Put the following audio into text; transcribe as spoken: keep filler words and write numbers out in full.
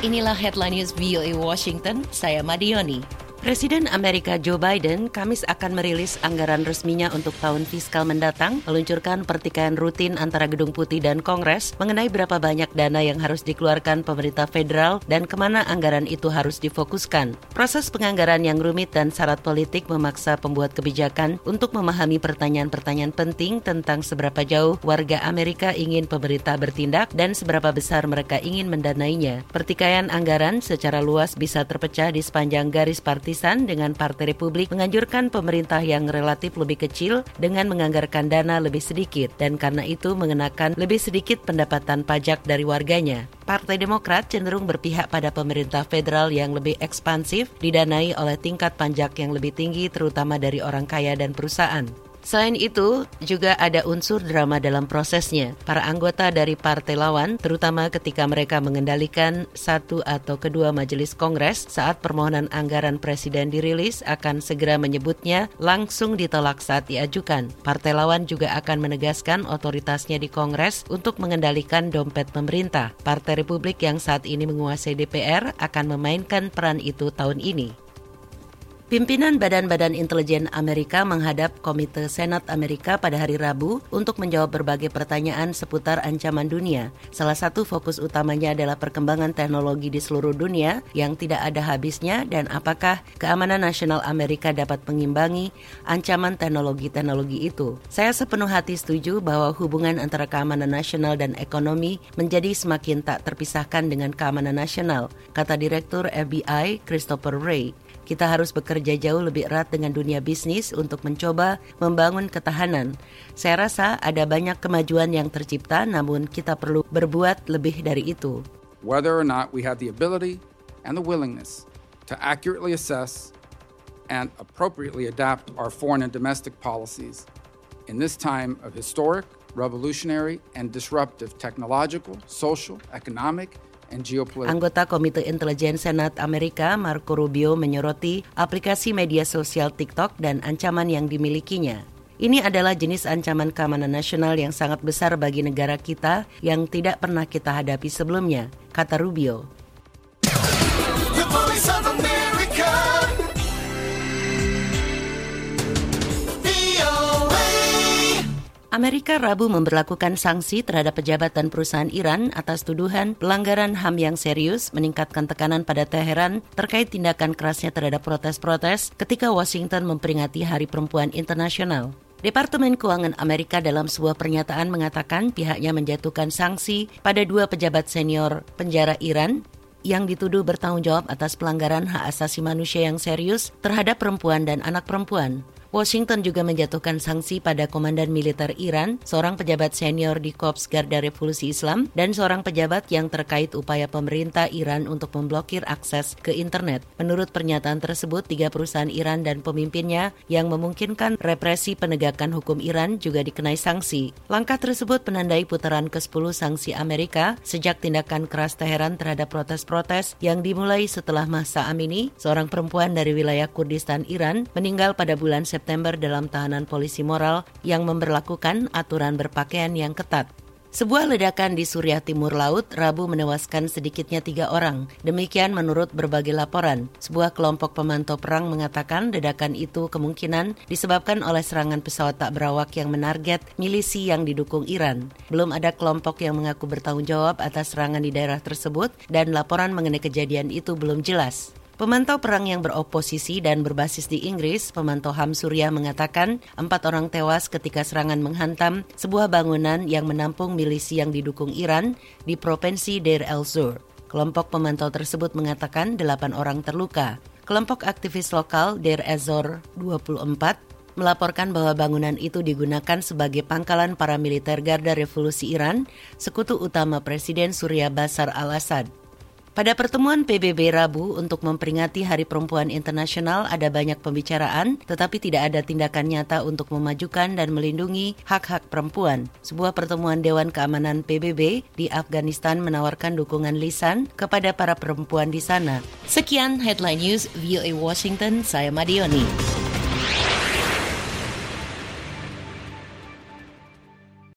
Inilah Headline News V O A Washington, saya Madioni. Presiden Amerika Joe Biden Kamis akan merilis anggaran resminya untuk tahun fiskal mendatang, meluncurkan pertikaian rutin antara Gedung Putih dan Kongres mengenai berapa banyak dana yang harus dikeluarkan pemerintah federal dan kemana anggaran itu harus difokuskan. Proses penganggaran yang rumit dan syarat politik memaksa pembuat kebijakan untuk memahami pertanyaan-pertanyaan penting tentang seberapa jauh warga Amerika ingin pemerintah bertindak dan seberapa besar mereka ingin mendanainya. Pertikaian anggaran secara luas bisa terpecah di sepanjang garis parti dengan Partai Republik menganjurkan pemerintah yang relatif lebih kecil dengan menganggarkan dana lebih sedikit dan karena itu mengenakan lebih sedikit pendapatan pajak dari warganya. Partai Demokrat cenderung berpihak pada pemerintah federal yang lebih ekspansif didanai oleh tingkat pajak yang lebih tinggi terutama dari orang kaya dan perusahaan. Selain itu, juga ada unsur drama dalam prosesnya. Para anggota dari partai lawan, terutama ketika mereka mengendalikan satu atau kedua majelis Kongres saat permohonan anggaran presiden dirilis, akan segera menyebutnya langsung ditolak saat diajukan. Partai lawan juga akan menegaskan otoritasnya di Kongres untuk mengendalikan dompet pemerintah. Partai Republik yang saat ini menguasai D P R akan memainkan peran itu tahun ini. Pimpinan Badan-Badan Intelijen Amerika menghadap Komite Senat Amerika pada hari Rabu untuk menjawab berbagai pertanyaan seputar ancaman dunia. Salah satu fokus utamanya adalah perkembangan teknologi di seluruh dunia yang tidak ada habisnya dan apakah keamanan nasional Amerika dapat mengimbangi ancaman teknologi-teknologi itu. Saya sepenuh hati setuju bahwa hubungan antara keamanan nasional dan ekonomi menjadi semakin tak terpisahkan dengan keamanan nasional, kata Direktur F B I Christopher Wray. Kita harus bekerja jauh lebih erat dengan dunia bisnis untuk mencoba membangun ketahanan. Saya rasa ada banyak kemajuan yang tercipta, namun kita perlu berbuat lebih dari itu. Whether or not we have the ability and the willingness to accurately assess and appropriately adapt our foreign and domestic policies in this time of historic, revolutionary, and disruptive technological, social, economic, Anggota Komite Intelijen Senat Amerika Marco Rubio menyoroti aplikasi media sosial TikTok dan ancaman yang dimilikinya. Ini adalah jenis ancaman keamanan nasional yang sangat besar bagi negara kita yang tidak pernah kita hadapi sebelumnya, kata Rubio. The Voice of America. Amerika Rabu memberlakukan sanksi terhadap pejabat dan perusahaan Iran atas tuduhan pelanggaran H A M yang serius, meningkatkan tekanan pada Teheran terkait tindakan kerasnya terhadap protes-protes ketika Washington memperingati Hari Perempuan Internasional. Departemen Keuangan Amerika dalam sebuah pernyataan mengatakan pihaknya menjatuhkan sanksi pada dua pejabat senior penjara Iran yang dituduh bertanggung jawab atas pelanggaran hak asasi manusia yang serius terhadap perempuan dan anak perempuan. Washington juga menjatuhkan sanksi pada komandan militer Iran, seorang pejabat senior di Korps Garda Revolusi Islam, dan seorang pejabat yang terkait upaya pemerintah Iran untuk memblokir akses ke internet. Menurut pernyataan tersebut, tiga perusahaan Iran dan pemimpinnya yang memungkinkan represi penegakan hukum Iran juga dikenai sanksi. Langkah tersebut menandai putaran kesepuluh sanksi Amerika sejak tindakan keras Teheran terhadap protes-protes yang dimulai setelah Mahsa Amini, seorang perempuan dari wilayah Kurdistan Iran, meninggal pada bulan September September dalam tahanan polisi moral yang memberlakukan aturan berpakaian yang ketat. Sebuah ledakan di Suriah Timur Laut Rabu menewaskan sedikitnya tiga orang. Demikian menurut berbagai laporan. Sebuah kelompok pemantau perang mengatakan ledakan itu kemungkinan disebabkan oleh serangan pesawat tak berawak yang menarget milisi yang didukung Iran. Belum ada kelompok yang mengaku bertanggung jawab atas serangan di daerah tersebut dan laporan mengenai kejadian itu belum jelas. Pemantau perang yang beroposisi dan berbasis di Inggris, pemantau H A M Suriah mengatakan empat orang tewas ketika serangan menghantam sebuah bangunan yang menampung milisi yang didukung Iran di Provinsi Deir el-Zur. Kelompok pemantau tersebut mengatakan delapan orang terluka. Kelompok aktivis lokal Deir ez-Zor dua puluh empat melaporkan bahwa bangunan itu digunakan sebagai pangkalan para militer Garda Revolusi Iran, sekutu utama Presiden Suriah Bashar al-Assad. Pada pertemuan P B B Rabu untuk memperingati Hari Perempuan Internasional ada banyak pembicaraan, tetapi tidak ada tindakan nyata untuk memajukan dan melindungi hak-hak perempuan. Sebuah pertemuan Dewan Keamanan P B B di Afghanistan menawarkan dukungan lisan kepada para perempuan di sana. Sekian Headline News V O A Washington, saya Madioni.